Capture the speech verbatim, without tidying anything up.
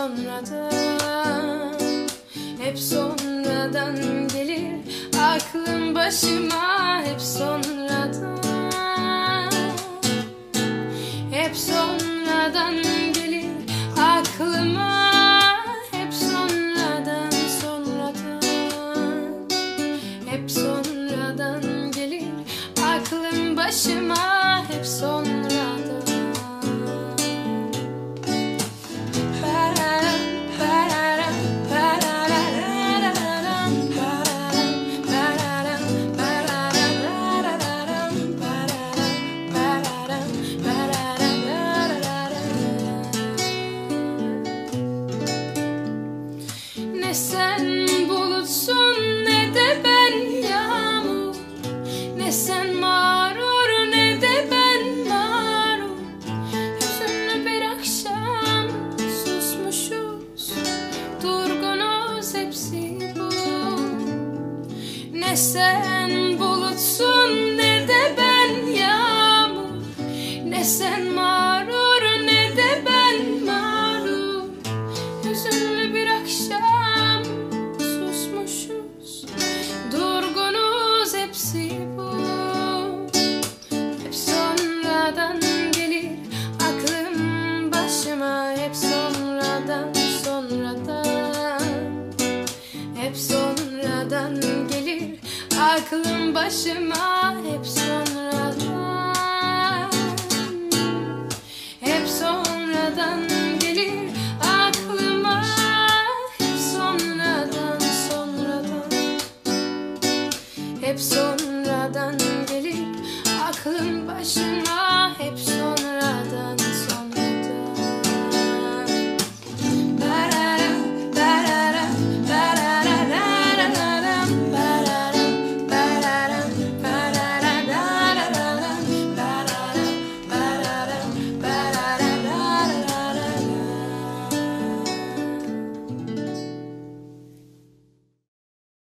sonradan, hep sonradan gelir aklım başıma, hep sonradan, hep sonradan gelir aklıma, hep sonradan, sonradan, hep sonradan gelir aklım başıma, hep sonradan. Ne sen bulutsun ne de ben yağmur, ne sen mağrur ne de ben mağrur. Hüzünlü bir akşam susmuşuz, durgunuz, hepsi bu. Ne sen bulutsun ne de ben yağmur, ne sen mağrur ne de ben mağrur. Hüzünlü bir akşam susmuşuz, durgunuz, hepsi bu. Hep sonradan gelir aklım başıma, hep sonradan, sonradan, hep sonradan gelir aklım başıma, hep sonradan.